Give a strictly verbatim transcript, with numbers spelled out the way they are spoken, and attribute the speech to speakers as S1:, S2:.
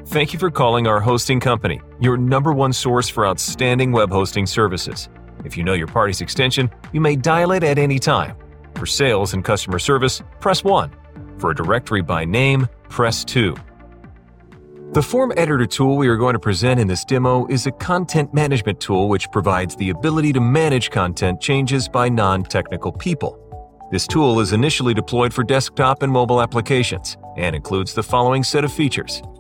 S1: Thank you for calling our hosting company, your number one source for outstanding web hosting services. If you know your party's extension, you may dial it at any time. For sales and customer service, press one. For a directory by name, press two. The form editor tool we are going to present in this demo is a content management tool which provides the ability to manage content changes by non-technical people. This tool is initially deployed for desktop and mobile applications and includes the following set of features.